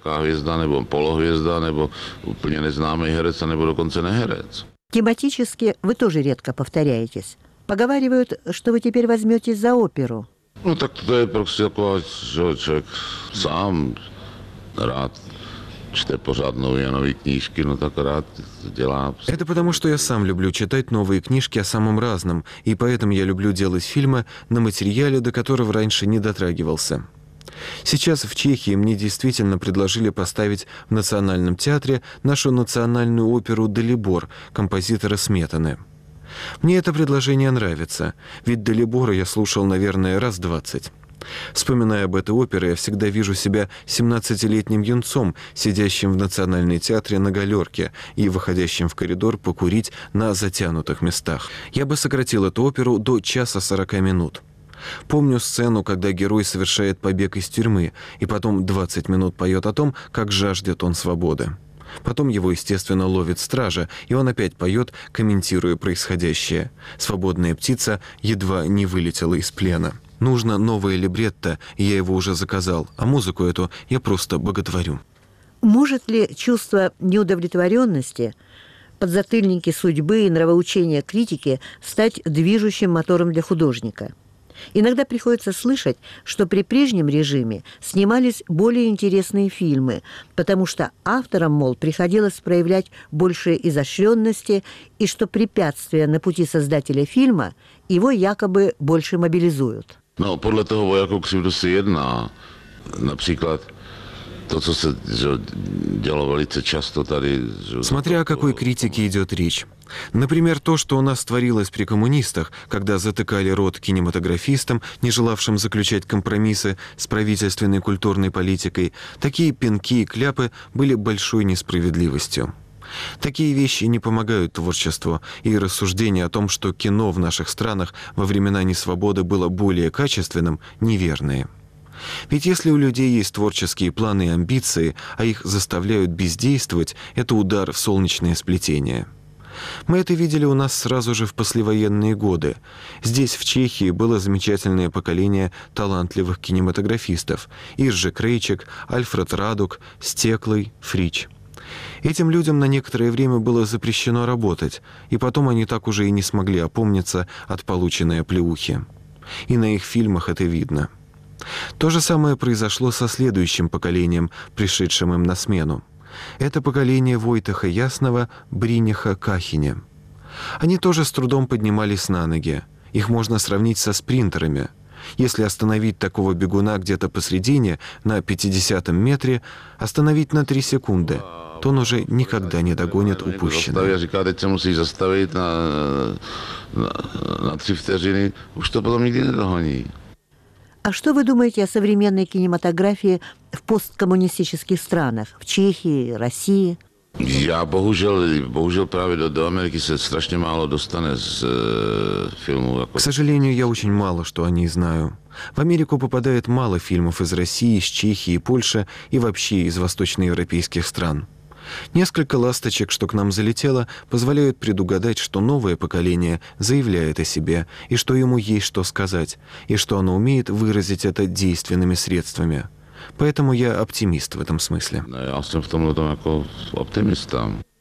Тематически вы тоже редко повторяетесь. Поговаривают, что вы теперь возьметесь за оперу. No tak to je prostě taková, že člověk sám rád čte pořád nové a nové книжки, no tak rád dělá. Это потому, что я сам люблю читать новые книжки о самом разном, и поэтому я люблю делать фильмы на материале, до которого раньше не дотрагивался. Сейчас в Чехии мне действительно предложили поставить в Национальном театре нашу национальную оперу «Далибор» композитора Сметаны. Мне это предложение нравится, ведь Далибора я слушал, наверное, раз двадцать. Вспоминая об этой опере, я всегда вижу себя семнадцатилетним юнцом, сидящим в Национальном театре на галерке и выходящим в коридор покурить на затянутых местах. Я бы сократил эту оперу до часа сорока минут. Помню сцену, когда герой совершает побег из тюрьмы, и потом двадцать минут поет о том, как жаждет он свободы. Потом его, естественно, ловит стража, и он опять поет, комментируя происходящее. «Свободная птица едва не вылетела из плена». Нужно новое либретто, и я его уже заказал, а музыку эту я просто боготворю. Может ли чувство неудовлетворенности, подзатыльники судьбы и нравоучения критики стать движущим мотором для художника? Иногда приходится слышать, что при прежнем режиме снимались более интересные фильмы, потому что авторам, мол, приходилось проявлять больше изощренности, и что препятствия на пути создателя фильма его якобы больше мобилизуют. No, podle toho, o jakou křivdu se jedná. Například to, co se dělo velice často tady. Смотря о какой критике идет речь. Например, то, что у нас творилось при коммунистах, когда затыкали рот кинематографистам, не желавшим заключать компромиссы с правительственной культурной политикой, такие пинки и кляпы были большой несправедливостью. Такие вещи не помогают творчеству, и рассуждения о том, что кино в наших странах во времена несвободы было более качественным, неверные. Ведь если у людей есть творческие планы и амбиции, а их заставляют бездействовать, это удар в солнечное сплетение. Мы это видели у нас сразу же в послевоенные годы. Здесь, в Чехии, было замечательное поколение талантливых кинематографистов: Иржи Крейчек, Альфред Радук, Стеклый, Фрич. Этим людям на некоторое время было запрещено работать, и потом они так уже и не смогли опомниться от полученной оплеухи. И на их фильмах это видно. То же самое произошло со следующим поколением, пришедшим им на смену. Это поколение Войтаха Ясного, Бриниха, Кахине. Они тоже с трудом поднимались на ноги. Их можно сравнить со спринтерами. Если остановить такого бегуна где-то посредине, на пятидесятом метре, остановить на три секунды, то он уже никогда не догонит упущенное. А что вы думаете о современной кинематографии в посткоммунистических странах, в Чехии, России? Já bohužel, bohužel právě do, do Ameriky se strašně málo dostane z uh, filmů. Jako... К сожалению, я очень мало что о ней знаю. В Америку попадает мало фильмов из России, из Чехии, Польши и вообще из восточноевропейских стран. Несколько ласточек, что к нам залетело, позволяют предугадать, что новое поколение заявляет о себе, и что ему есть что сказать, и что оно умеет выразить это действенными средствами. Поэтому я оптимист в этом смысле. Я в том такой оптимист.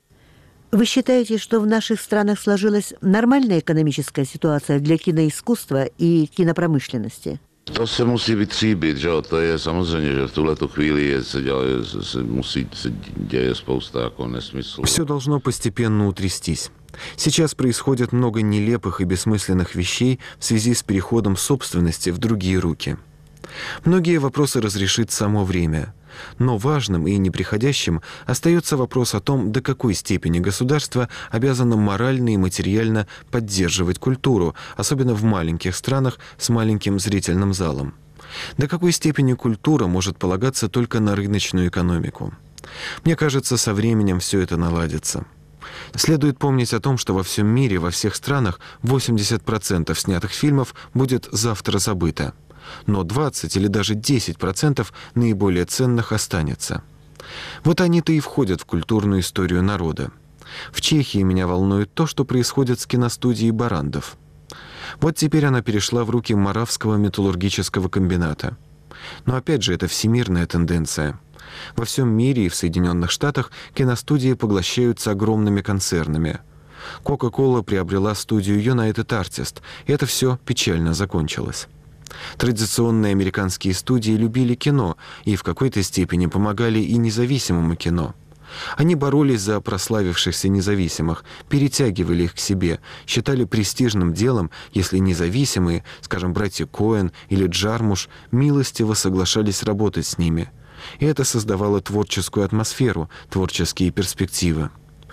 Вы считаете, что в наших странах сложилась нормальная экономическая ситуация для киноискусства и кинопромышленности? To se musí vytříbit, že jo, to je samozřejmě, že v tuhletu chvíli se, dělá, se, musí, se děje spousta jako nesmyslů. Все должно постепенно утрястись. Сейчас происходит много нелепых и бессмысленных вещей в связи с переходом собственности в другие руки. Многие вопросы разрешит само время. Но важным и неприходящим остается вопрос о том, до какой степени государство обязано морально и материально поддерживать культуру, особенно в маленьких странах с маленьким зрительным залом. До какой степени культура может полагаться только на рыночную экономику. Мне кажется, со временем все это наладится. Следует помнить о том, что во всем мире, во всех странах восемьдесят процентов снятых фильмов будет завтра забыто. Но двадцать или даже десять процентов наиболее ценных останется. Вот они-то и входят в культурную историю народа. В Чехии меня волнует то, что происходит с киностудией Барандов. Вот теперь она перешла в руки Моравского металлургического комбината. Но опять же, это всемирная тенденция. Во всем мире и в Соединенных Штатах киностудии поглощаются огромными концернами. Coca-Cola приобрела студию United Artists, и это все печально закончилось. Традиционные американские студии любили кино и в какой-то степени помогали и независимому кино. Они боролись за прославившихся независимых, перетягивали их к себе, считали престижным делом, если независимые, скажем, братья Коэн или Джармуш, милостиво соглашались работать с ними. И это создавало творческую атмосферу, творческие перспективы.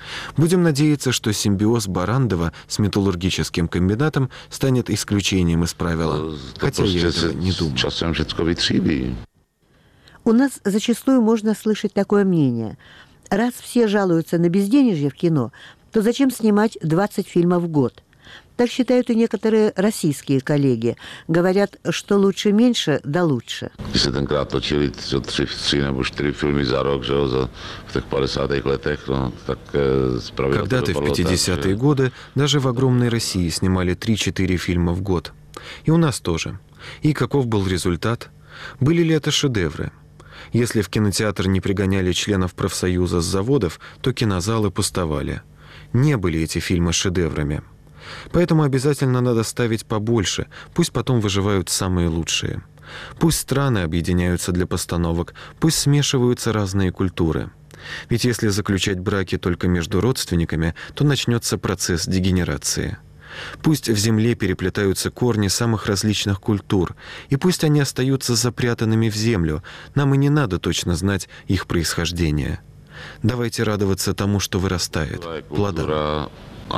Будем надеяться, что симбиоз Барандова с металлургическим комбинатом станет исключением из правила, хотя я этого не думаю. У нас зачастую можно слышать такое мнение. Раз все жалуются на безденежье в кино, то зачем снимать двадцать фильмов в год? Так считают и некоторые российские коллеги. Говорят, что лучше меньше, да лучше. Když se tenkrát točili tři, tři nebo čtyři filmy za rok, že jo, za, v těch padesátých letech, no, так справедливо. Когда-то в пятидесятые годы даже в огромной России снимали три-четыре фильма в год. И у нас тоже. И каков был результат? Были ли это шедевры? Если в кинотеатр не пригоняли членов профсоюза с заводов, то кинозалы пустовали. Не были эти фильмы шедеврами. Поэтому обязательно надо ставить побольше, пусть потом выживают самые лучшие. Пусть страны объединяются для постановок, пусть смешиваются разные культуры. Ведь если заключать браки только между родственниками, то начнется процесс дегенерации. Пусть в земле переплетаются корни самых различных культур, и пусть они остаются запрятанными в землю, нам и не надо точно знать их происхождение. Давайте радоваться тому, что вырастает, плодам.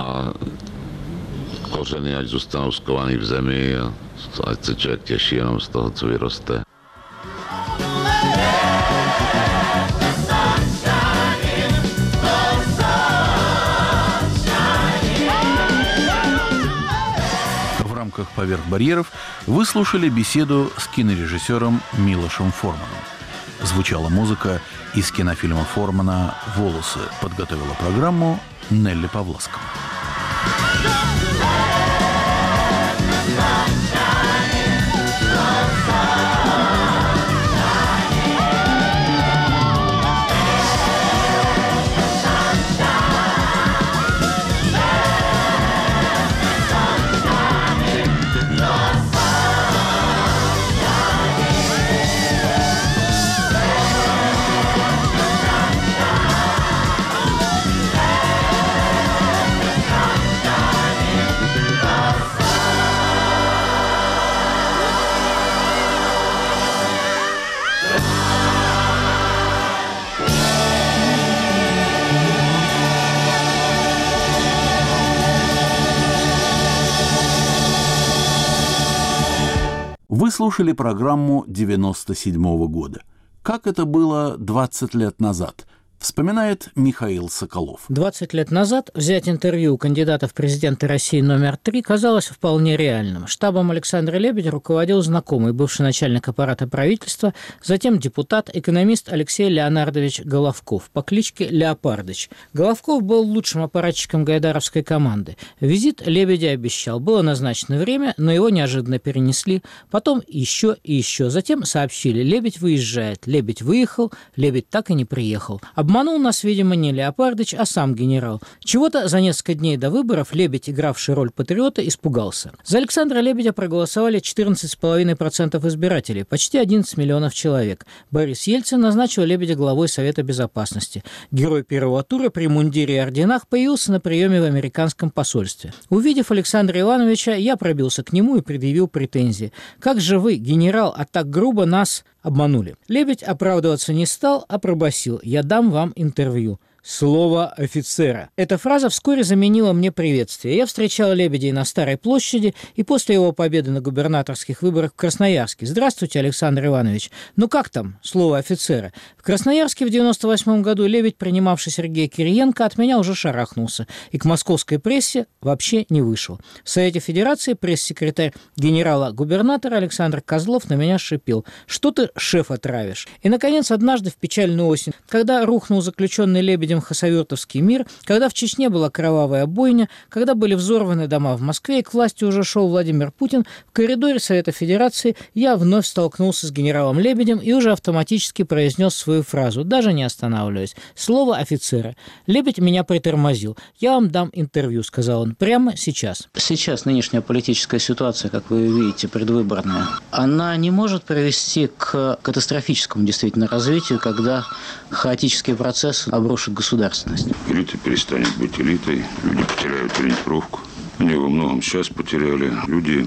Kořeny, ať zůstanou skovaný v zemi a ať se člověk těší jenom z toho, co vyroste. В рамках «Поверх барьеров» вы слушали беседу с кинорежиссером Милошем Форманом. Звучала музыка из кинофильма Формана «Волосы». Подготовила программу Нелли Павловская. Вы слушали программу девяносто седьмого года. Как это было двадцать лет назад, вспоминает Михаил Соколов. двадцать лет назад взять интервью у кандидата в президенты России номер три казалось вполне реальным. Штабом Александра Лебедя руководил знакомый, бывший начальник аппарата правительства, затем депутат, экономист Алексей Леонардович Головков по кличке Леопардыч. Головков был лучшим аппаратчиком гайдаровской команды. Визит Лебедя обещал. Было назначено время, но его неожиданно перенесли. Потом еще и еще. Затем сообщили: Лебедь выезжает. Лебедь выехал, Лебедь так и не приехал. Обманул нас, видимо, не Леопардыч, а сам генерал. Чего-то за несколько дней до выборов Лебедь, игравший роль патриота, испугался. За Александра Лебедя проголосовали четырнадцать целых пять десятых процента избирателей, почти одиннадцать миллионов человек. Борис Ельцин назначил Лебедя главой Совета Безопасности. Герой первого тура при мундире и орденах появился на приеме в американском посольстве. Увидев Александра Ивановича, я пробился к нему и предъявил претензии. «Как же вы, генерал, а так грубо нас обманули?» Лебедь оправдываться не стал, а пробасил: «Я дам вам интервью». Слово офицера. Эта фраза вскоре заменила мне приветствие. Я встречал Лебедя на Старой площади и после его победы на губернаторских выборах в Красноярске. «Здравствуйте, Александр Иванович. Ну как там слово офицера?» В Красноярске в девяносто восьмом году Лебедь, принимавший Сергея Кириенко, от меня уже шарахнулся и к московской прессе вообще не вышел. В Совете Федерации пресс-секретарь генерала-губернатора Александр Козлов на меня шипел: «Что ты шефа травишь?» И, наконец, однажды в печальную осень, когда рухнул заключенный Лебедем хасавюртовский мир, когда в Чечне была кровавая бойня, когда были взорваны дома в Москве и к власти уже шел Владимир Путин, в коридоре Совета Федерации я вновь столкнулся с генералом Лебедем и уже автоматически произнес свою фразу, даже не останавливаясь: «Слово офицера». Лебедь меня притормозил. «Я вам дам интервью», — сказал он, — «прямо сейчас». Сейчас нынешняя политическая ситуация, как вы видите, предвыборная, она не может привести к катастрофическому действительно развитию, когда хаотический процесс обрушит государственность. Элита перестанет быть элитой, люди потеряют ориентировку. Они во многом сейчас потеряли. Люди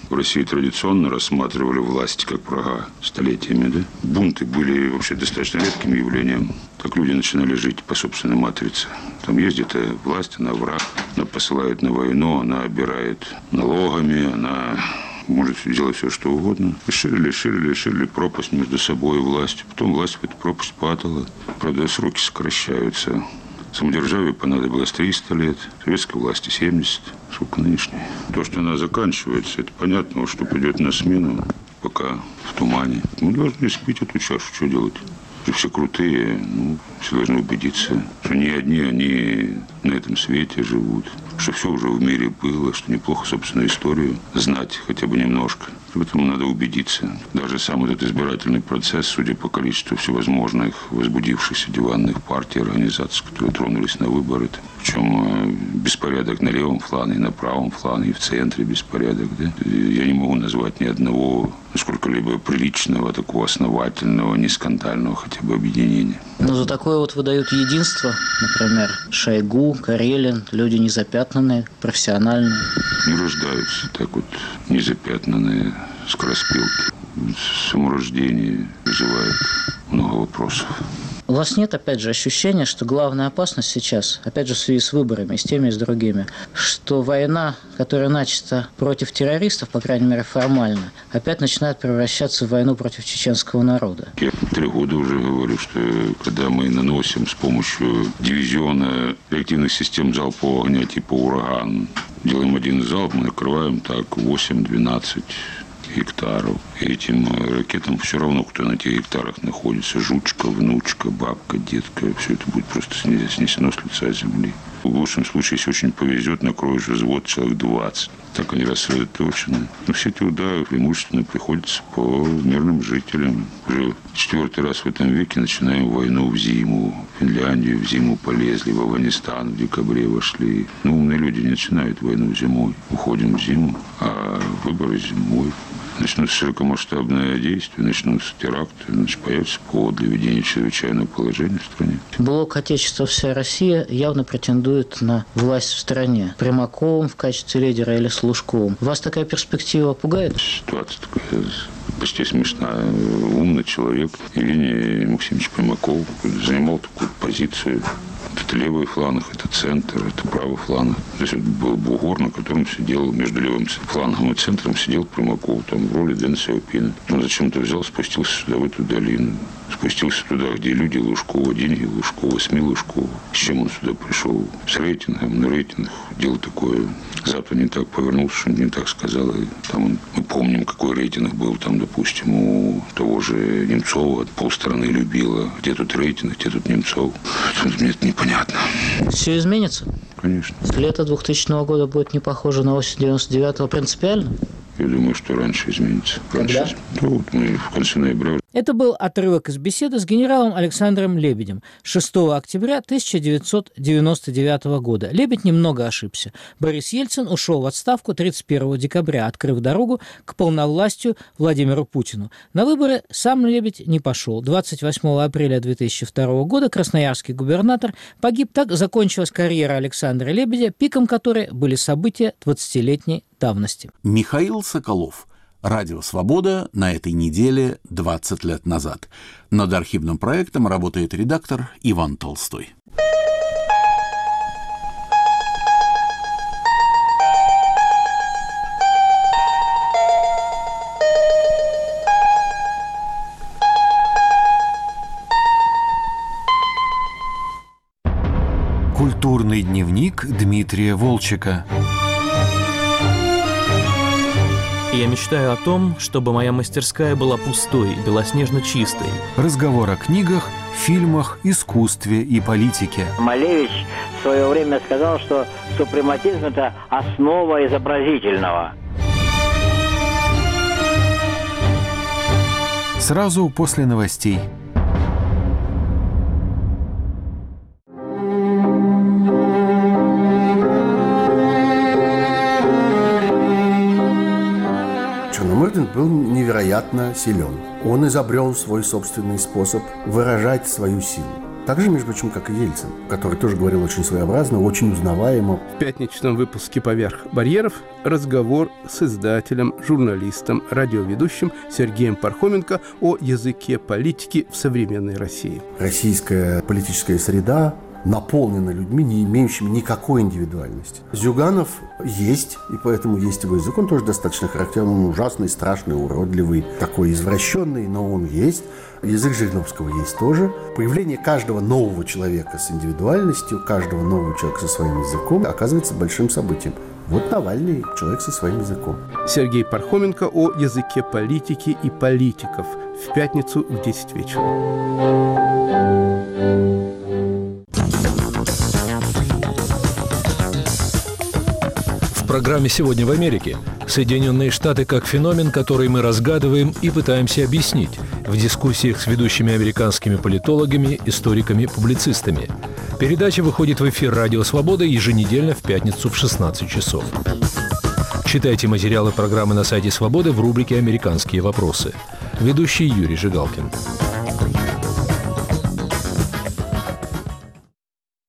В России традиционно рассматривали власть как врага столетиями, да? Бунты были вообще достаточно редким явлением. Так люди начинали жить по собственной матрице. Там есть где-то власть, она враг, она посылает на войну, она обирает налогами, она может делать все, что угодно. И ширили, ширили, ширили пропасть между собой и властью. Потом власть в эту пропасть падала. Правда, сроки сокращаются. Самодержавию понадобилось триста лет, советской власти семьдесят. Сколько нынешней? То, что она заканчивается, это понятно, что придет на смену, пока в тумане. Мы должны испить эту чашу, что делать? Все крутые, ну, все должны убедиться, что не одни они на этом свете живут, что все уже в мире было, что неплохо собственную историю знать хотя бы немножко. В этом надо убедиться. Даже сам этот избирательный процесс, судя по количеству всевозможных возбудившихся диванных партий, организаций, которые тронулись на выборы, причем беспорядок на левом фланге, на правом фланге, и в центре беспорядок. Да? Я не могу назвать ни одного сколько-либо приличного, такого основательного, не скандального хотя бы объединения. Но за такое вот выдают единство, например, Шойгу, Карелин, люди незапятнанные, профессиональные. Не рождаются так вот незапятнанные скороспелки. Саморождение вызывает много вопросов. У вас нет, опять же, ощущения, что главная опасность сейчас, опять же, в связи с выборами, с теми и с другими, что война, которая начата против террористов, по крайней мере, формально, опять начинает превращаться в войну против чеченского народа? Я три года уже говорю, что когда мы наносим с помощью дивизиона реактивных систем залпового огня типа «Ураган», делаем один залп, мы накрываем так восемь-двенадцать гектаров. И этим ракетам все равно, кто на тех гектарах находится. Жучка, внучка, бабка, детка. Все это будет просто снесено с лица земли. В лучшем случае, если очень повезет, накроешь взвод человек двадцать. Так они рассредоточены. Но все эти удары преимущественно приходятся по мирным жителям. Уже четвертый раз в этом веке начинаем войну в зиму. В Финляндию в зиму полезли, в Афганистан в декабре вошли. Но умные люди не начинают войну зимой. Уходим в зиму, а выборы зимой. Начнутся широкомасштабные действия, начнутся теракты, значит, появится повод для введения чрезвычайного положения в стране. Блок Отечества «Вся Россия» явно претендует на власть в стране. Примаковым в качестве лидера или с Лужковым. Вас такая перспектива пугает? Ситуация такая почти смешная. Умный человек Евгений Максимович Примаков занимал такую позицию. Это левый фланг, это центр, это правый фланг. Здесь вот был бугор, на котором сидел, между левым флангом и центром сидел Примаков, там в роли Дэн Сяопина. Он зачем-то взял, спустился сюда, в эту долину. Спустился туда, где люди Лужкова, деньги Лужкова, СМИ Лужкова. С чем он сюда пришел? С рейтингом, на рейтинг. Дело такое. Запад не так повернулся, что не так сказал. И там мы помним, какой рейтинг был там, допустим, у того же Немцова. Полстраны любила. Где тут рейтинг, где тут Немцов? Мне это непонятно. Все изменится? Конечно. Лето двухтысячного года будет не похоже на осень девяносто девятого принципиально? Я думаю, что раньше изменится. Раньше Когда? изменится. Ну, вот мы в конце ноября. Это был отрывок из беседы с генералом Александром Лебедем шестого октября тысяча девятьсот девяносто девятого года. Лебедь немного ошибся. Борис Ельцин ушел в отставку тридцать первого декабря, открыв дорогу к полновластию Владимиру Путину. На выборы сам Лебедь не пошел. двадцать восьмого апреля две тысячи второго года красноярский губернатор погиб. Так закончилась карьера Александра Лебедя, пиком которой были события двадцатилетней давности. Михаил Соколов. Радио «Свобода» на этой неделе двадцать лет назад. Над архивным проектом работает редактор Иван Толстой. Культурный дневник Дмитрия Волчека. Я мечтаю о том, чтобы моя мастерская была пустой, белоснежно чистой. Разговор о книгах, фильмах, искусстве и политике. Малевич в свое время сказал, что супрематизм – это основа изобразительного. Сразу после новостей. Черномырдин был невероятно силен. Он изобрел свой собственный способ выражать свою силу. Так же, между прочим, как и Ельцин, который тоже говорил очень своеобразно, очень узнаваемо. В пятничном выпуске «Поверх барьеров» разговор с издателем, журналистом, радиоведущим Сергеем Пархоменко о языке политики в современной России. Российская политическая среда наполнена людьми, не имеющими никакой индивидуальности. Зюганов есть, и поэтому есть его язык. Он тоже достаточно характерный, он ужасный, страшный, уродливый, такой извращенный, но он есть. Язык Жириновского есть тоже. Появление каждого нового человека с индивидуальностью, каждого нового человека со своим языком оказывается большим событием. Вот Навальный – человек со своим языком. Сергей Пархоменко о языке политики и политиков в пятницу в десять вечера. В программе «Сегодня в Америке» Соединенные Штаты как феномен, который мы разгадываем и пытаемся объяснить в дискуссиях с ведущими американскими политологами, историками, публицистами. Передача выходит в эфир «Радио Свобода» еженедельно в пятницу в шестнадцать часов. Читайте материалы программы на сайте «Свободы» в рубрике «Американские вопросы». Ведущий Юрий Жигалкин.